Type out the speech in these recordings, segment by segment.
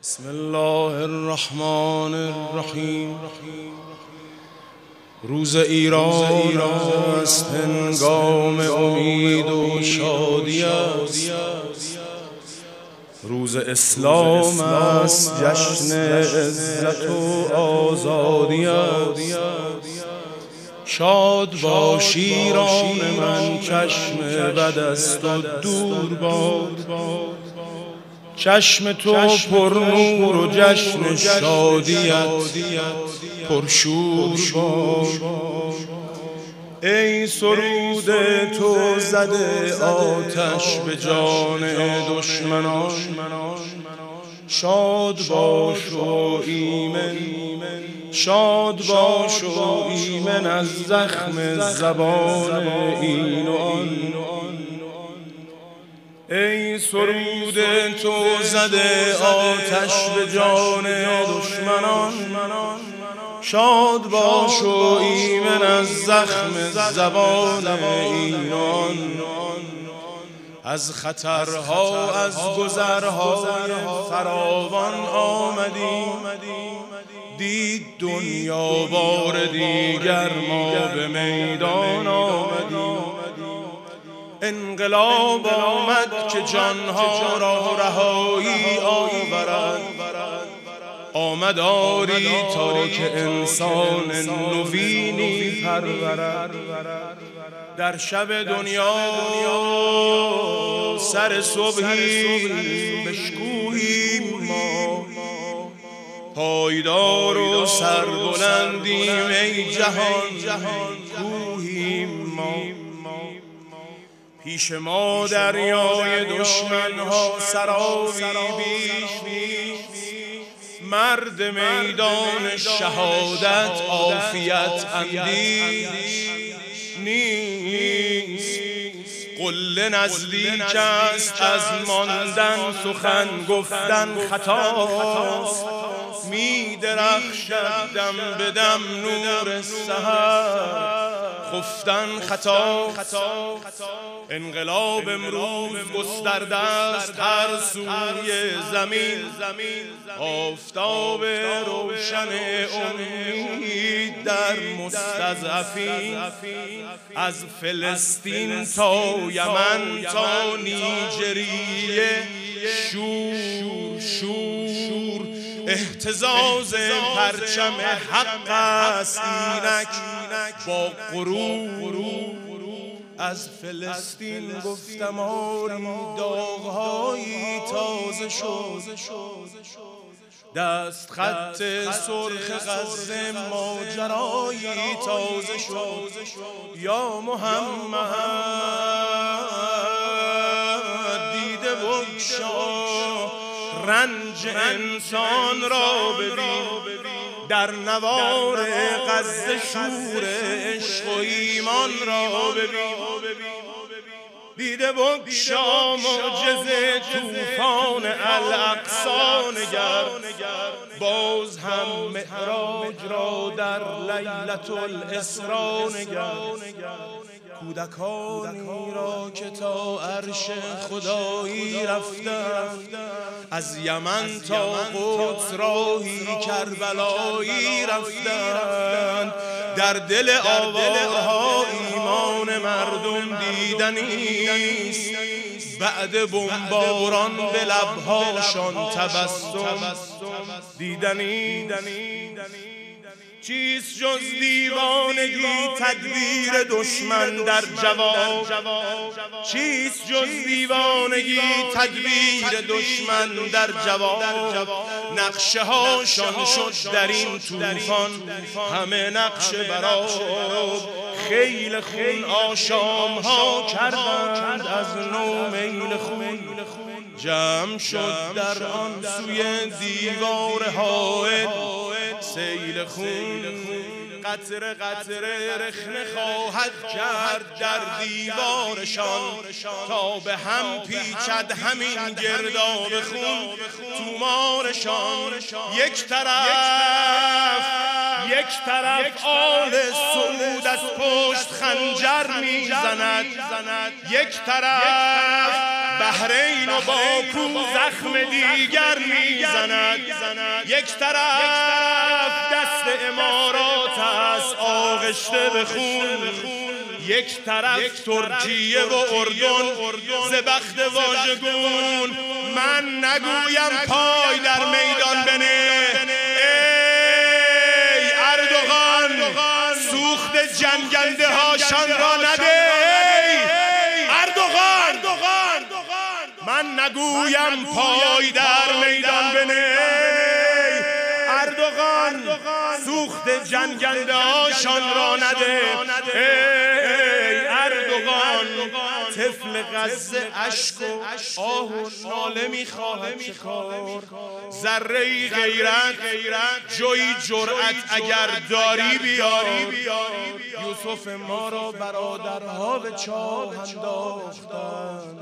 بسم الله الرحمن الرحیم. روز ایران است، هنگام امید و شادی است. روز اسلام است، جشن عزت و آزادی است. شاد باش ایران من، چشم بد است و دور باد. چشم تو پر نور و جشن شادیت پر شور باد. ای سرود تو زده آتش به جان دشمنان، شاد باش و ایمن، شاد باش و ایمن از زخم زبان این و آن. ای سرود تو زده آتش به جان دشمنان، شاد باش و ایمن از زخم زبان این و آن. از خطرها از گذرهای فراوان آمدیم، دید دنیا بار دیگر ما به میدان آمدیم. انقلاب آمد که جانها را رهایی آورد، آمد آری تا که انسان نوینی پرورد. در شب دنیا سر صبحی بشکوهیم ما، پایدار و سربلندیم ای جهان کوهیم ما. پیش ما دریای دشمنها سرابی بیش، مرد میدان شهادت عافیت اندیش نیست. قله نزدیک است، از ماندن سخن گفتن خطاست. می درخشد دم به دم نور سحر، خفتن خطاست. انقلاب امروز گسترده است هر سوی زمین، آفتاب روشن امید در مستضعفین. از فلسطین تا یمن تا نیجریه شور اهتزاز پرچم حق است اینک با غرور. از فلسطین گفتم آری داغ‌هایی تازه شد، دست خط سرخ غزه ماجرایی تازه شد. یا محمد دیده بگشا، رنج انسان را ببین. در نوار غزه شور عشق و ایمان را ببین. دیده بگشا معجزه طوفان الاقصی نگر. باز هم معراج را در لیلة الاسرا نگر. کودکانی را که تا عرش خدایی رفتند، از یمن تا قدس راهی کربلایی رفتند. در دل آوارها ایمان مردم دیدنیست، بعد بمباران به لبهاشان تبسم دیدنی. چیست جز دیوانگی تدبیر دشمن در جواب؟ چیست جز دیوانگی تدبیر دشمن در جواب؟ نقشه هاشان شد در این طوفان همه نقشه برآب. خیل خون آشام ها کردند از نو میل خون، جمع شد در آن سوی دیوار حائط سیل خون. قطره قطره رخنه خواهد کرد در دیوارشان، تا به هم پیچد همین گرداب خون تومارشان. یک طرف آل سعود از پشت خنجر میزند، یک طرف بحرین و باکو زخم دیگر میزند. یک طرف دست امارات است آغشته به خون، یک طرف ترکیه و اردن ز بخت واژگون. من نگویم پای در میدان بنه، ای اردوغان سوخت جنگنده هاشان را نده. اردوغان من نگویم پای در میدان بنه، اردوغان سوخت جنگنده هاشان را نده. ای اردوغان طفل غزه اشک و آه و ناله میخواهد شکار، ذره غیرت جوی جرأت اگر داری بیار. یوسف ما را برادرها به چاه انداختند،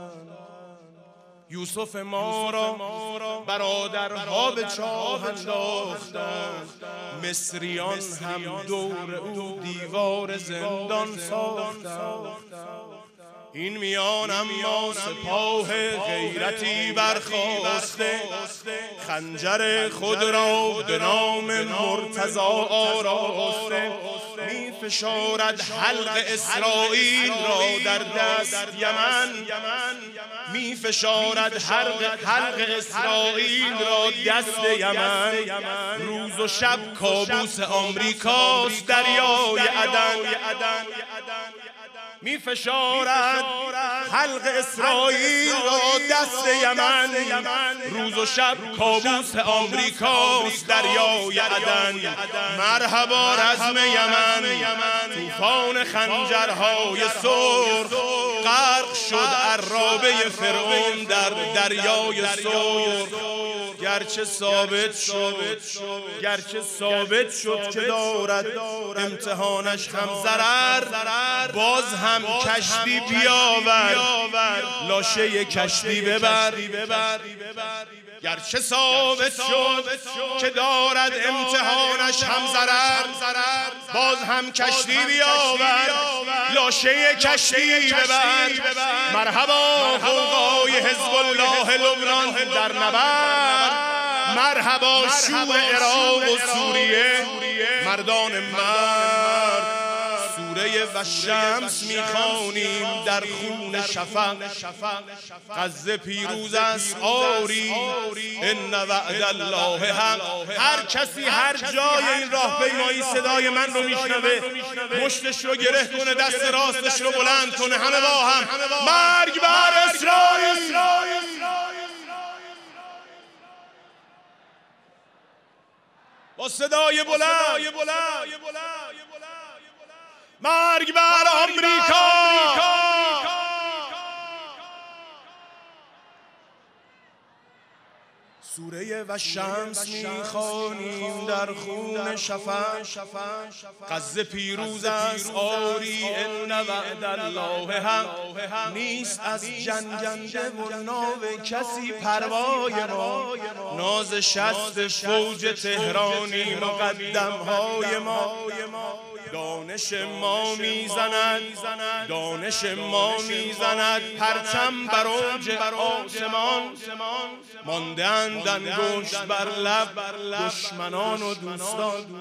یوسف ما را برادرها به چاه انداختند. مصریان هم دور او دیوار زندان ساختند. این میان اما سپاه غیرتی برخاسته، خنجر خود را به نام مرتضی آراسته. می فشارد حلق اسرائیل را در دست یمن، می فشارد حلق اسرائیل را دست یمن. روز و شب کابوس آمریکاست دریای عدن، می فشارد حلق اسرائیل را دست یمن. روز و شب کابوس آمریکاست دریای عدن. مرحبا رزم یمن، طوفان خنجرهای سرخ غرق شد عرابه فرعون در دریای سرخ. گرچه ثابت شد که دارد امتحانش هم ضرر، باز هم کشتی بیاور لاشه کشتی ببر. گرچه ثابت شد که دارد امتحانش هم ضرر، باز هم کشتی بیاور لاشه کشتی ببر. مرحبا قوقای حزب الله لبنان در نبرد، مرحبا شور عراق و سوریه مردان مرد. سوره والشمس میخوانیم در خون شفق، غزه پیروز است آری ان وعد الله حق. هر کسی هر جای این راهپیمایی صدای من رو میشنوه مشتش رو گره کنه، دست راستش رو بلند کنه، همه با هم مرگ بر اسرائیل. با صدای بلند مرگ بر آمریکا. سوره والشمس میخوانیم در خون شفق، غزه پیروز است آری ان وعد الله حق. نیست از جنگنده و ناو کسی پروای ما، ناز شست فوج تهرانی مقدمهای ما. دانش ما میزند پرچم بر اوج آسمان، ماندند انگشت بر لب دشمنان و دوستان.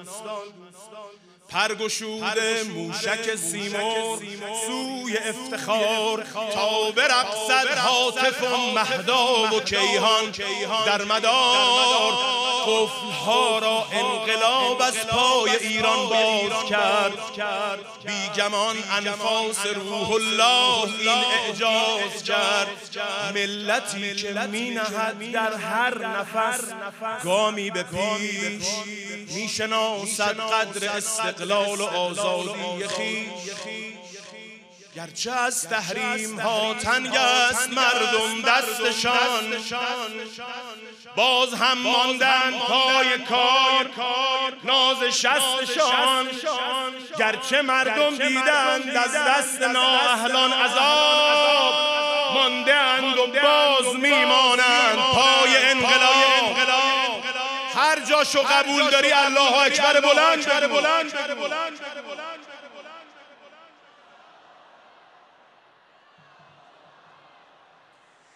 پرگشوده موشک سیمرغ سوی افتخار، تا برقصد هاتف و مهداب و کیهان در مدار. قفل‌ها را انقلاب از پای ایران باز کرد، بیگمان انفاس روح الله این اعجاز کرد. ملتی که می نهد در هر نفس گامی به پیش، می شناسد قدر استقلال و آزادی خویش. گرچه از تحریم ها تنگ است مردم دستشان، باز هم ماندن پای کار ناز شستشان. گرچه مردم دیدند از دست نااهلان عذاب، مانده اند و باز میمانند پای انقلاب. هر جاشو قبول داری الله اکبر بلند.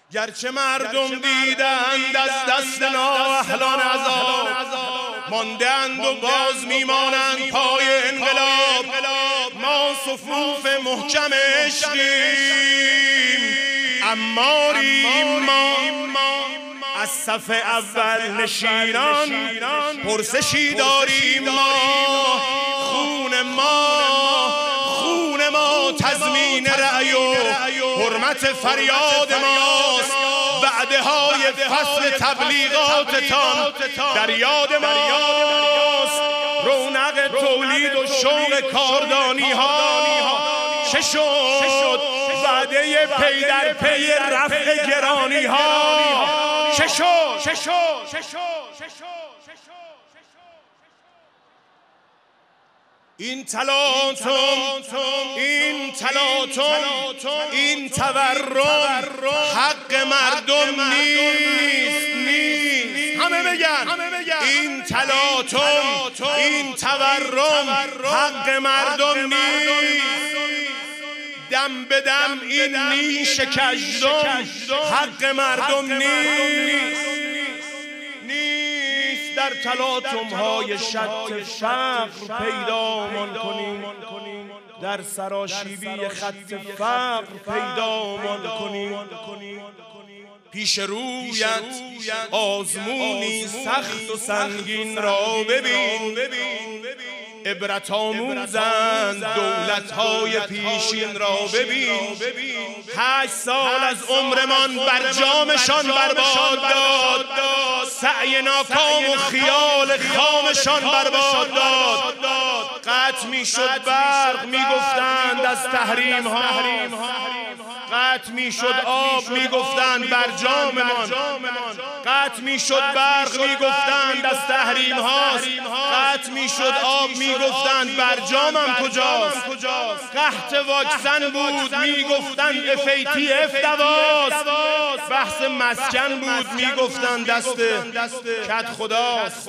گرچه مردم دیدند از دست نااهلان عذاب، ماندند و باز میمانند پای انقلاب. ما صفوف محکم عشقیم، اماریم ما از صف اول نشینان. پرسشی داریم ما، خون ما تضمین رأی و حرمت فریاد ماست. وعده های فصل تبلیغاتتان در یاد ماست. رونق تولید و شوق کاردانی ها چه شد؟ وعده پی در پی رفع گرانی ها چه شد؟ این تلاطم، این تورم حق مردم نیست. همه بگن این تلاطم، این تورم حق مردم نیست. دم به دم این نیش کژدم حق مردم نیست. در تلاطم‌های شط فقر پیدامان کنیم، در سراشیبی خط فقر پیدامان کنیم. پیش رویت آزمونی سخت و سنگین را ببین، عبرت آموزند دولت‌های پیشین را ببین. 8 سال از عمرمان بر جامشان برباد داد، سعی ناکام و خیال خامشان برباد داد. قطع میشد برق میگفتند از تحریم ها، قطع میشد آب میگفتند بر جاممان، قطع میشد برق میگفتند از تحریم هاست، قطع میشد آب میگفتند بر جامم کجاست. قحط واکسن بود میگفتند FATF دواست، بحث مسکن بود میگفتند دست کت خداست.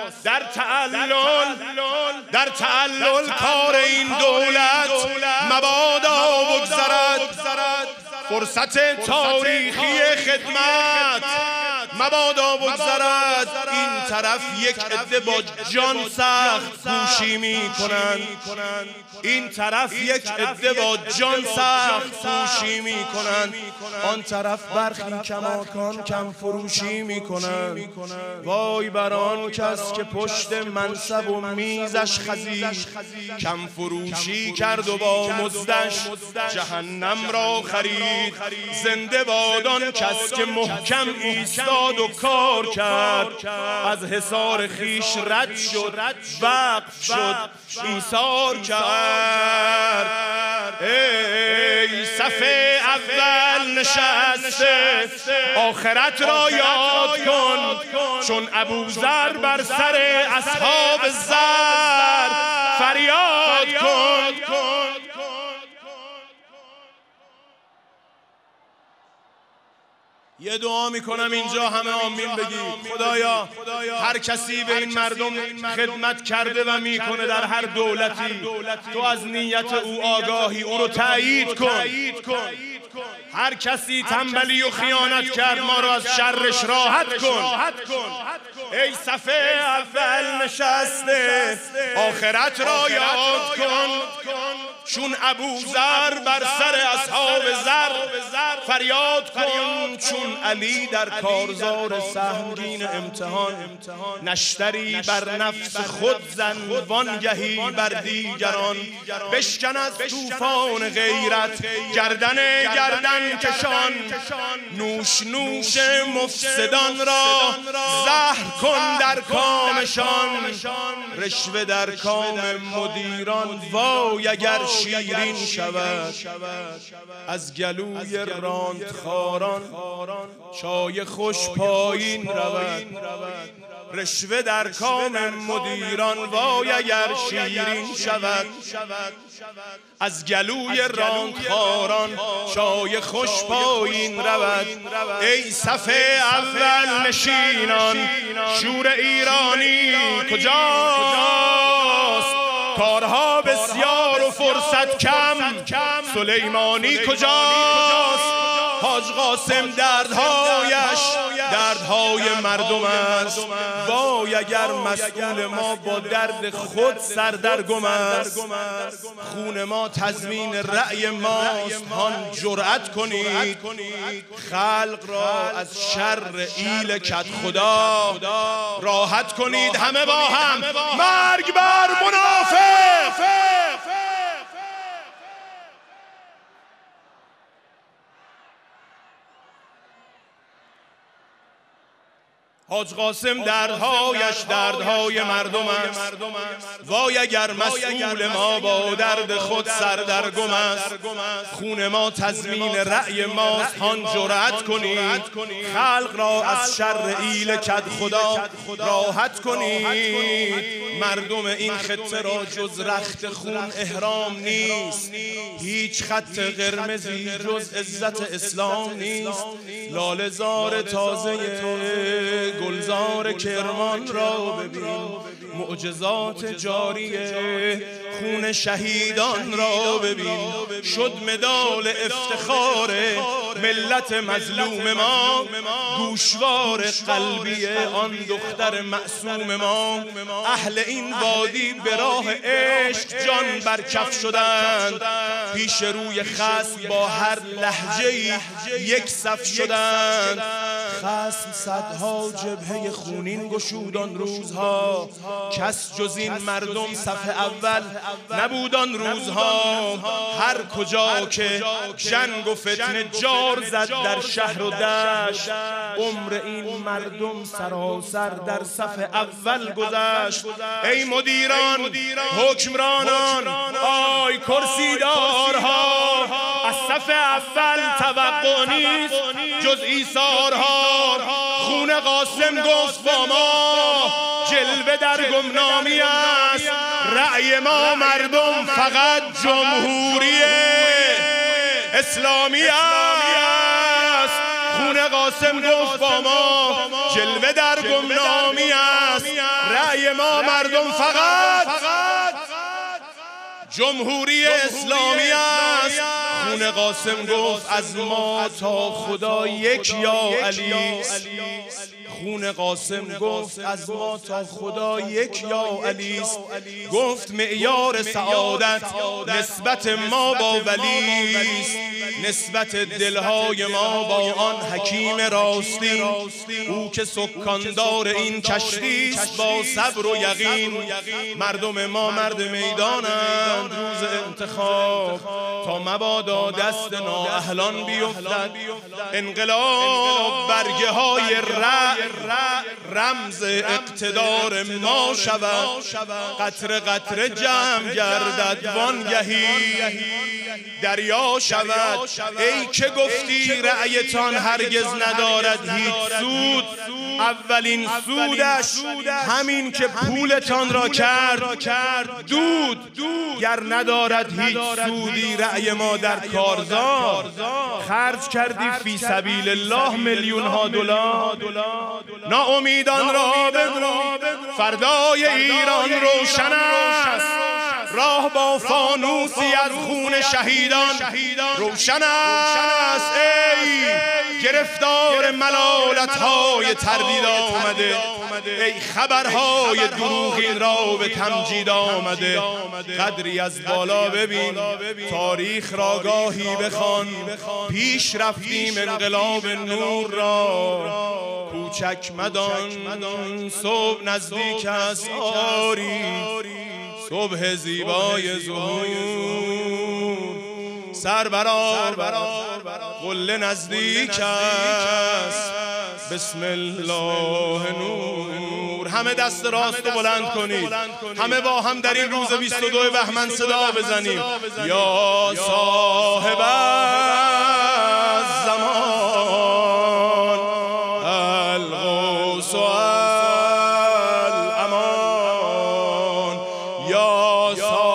در تعلل کار این دولت مبادا بگذرد، فرصت تاریخی خدمت مبادا بگذرد. این طرف یک عده با جان سخت کوشی می کنند، این طرف یک عده با جان سخت کوشی می کنند، آن طرف برخی کماکان کم فروشی می کنند. وای بر آن کس که پشت منصب و میزش خزید، کم فروشی کرد و با مزدش جهنم را خرید. زنده باد آن کس که محکم ایستاد و کار کرد، از حصار خیش رد شد، وقف شد، ایثار کرد. ای صف اول نشسته آخرت را یاد کن، چون ابوذر بر سر اصحاب زر فریاد کن. یه دعا میکنم اینجا همه آمین بگید. خدایا هر کسی به این مردم خدمت کرده و میکنه در هر دولتی، تو از نیت او آگاهی، او رو تأیید کن. هر کسی تنبلی و خیانت کرد ما رو از شرش راحت کن. ای صف اول نشسته آخرت را یاد کن، چون ابوذر بر سر اصحاب زر فریاد کن. چون علی در کارزار سهمگین امتحان، نشتری بر نفس خود زن وانگهی بر دیگران. بشکن از طوفان غیرت گردن کشان، نوش نوش مفسدان را زهر کن در کامشان. رشوه در کام مدیران وای اگر شیرین شود، از گلوی راندخاران چای خوش پایین رود. رشوه در کام مدیران وای اگر شیرین شود، از گلوی راندخاران چای خوش پایین رود. ای صف اول نشینان شور ایرانی کجاست؟ کارها بسیار و فرصت کم، سلیمانی کجاست؟ حاج قاسم دردهای مردم است. وای اگر مسئول ما با درد خود سردرگم است. خون ما تضمین رأی ماست، هان جرأت کنید خلق را از شر ایل کد خدا راحت کنید. همه با هم مرگ بر منافق. حاج قاسم دردهای مردم است. وای اگر مسئول ما با درد خود سردرگم است. خون ما تضمین رأی ماست، هان جرأت کنید خلق را از شر ایل کد خدا راحت کنید. مردم این خطه را جز رخت خون احرام نیست. هیچ خط قرمزی جز عزت اسلام نیست. لاله زار تازه گلزار کرمان را ببین، معجزات جاریه خون شهیدان را ببین. شد مدال افتخار ملت مظلوم ما، گوشوار قلبی آن دختر معصوم ما. اهل این وادی به راه عشق جان برکف شدند، پیش روی خصم با هر لهجه‌ای یک صف شدند. خصم صدها جبهه خونین گشود آن روزها، کس جز این مردم صف اول نبود آن روزها. هر کجا که جنگ و فتنه جار زد در شهر و دشت، عمر این مردم سراسر در صف اول گذشت. ای مدیران، حکمرانان، آی کرسیدارها، از صف اول توقع نیست جز ایثارها. خون قاسم گفت با ما جلوه در گمنامی است. رأی ما مردم فقط جمهوری اسلامی است. خون قاسم گفت با ما جلوه در گمنامی است. رأی ما مردم فقط جمهوری اسلامی است. خون قاسم گفت از ما تا خدا یک یا علی. خون قاسم گفت از ما تا خدا یک یا علی. گفت معیار سعادت نسبت ما با ولی است، نسبت دلهای ما با آن حکیم راستین. او که سکاندار این کشتی است با صبر و یقین. مردم ما مرد میدانند روز انتخاب، تا مبادا دست نااهلان بیفتد. انقلاب برگه های رمز اقتدار ما شود. قطره قطره جمع گردد وانگهی دریا شود. ای که گفتی رأیتان هرگز ندارد هیچ سود، اولین سودش همین که پولتان را کرد دود. گر ندارد هیچ سودی رأی ما در کارزار، خرج کردی فی سبیل الله میلیون ها دلار. ناامیدان را بگو فردای ایران روشن است. راه با فانوسی از خون شهیدان روشن است. ای گرفتار ملالت‌های تردید آمده، ای خبرهای دروغین را به تمجید آمده. قدری از بالا ببین، تاریخ را گاهی بخوان. پیش رفتیم انقلاب نور را، کوچک مدان صبح نزدیک است آری. صبح زیبای ظهور سر برآر، قله نزدیک است. بسم الله نور. همه دست راست رو بلند کنید، همه با هم در این روز 22 بهمن صدا بزنیم. یا صاحب الزمان الغوث الامان، یا صاحب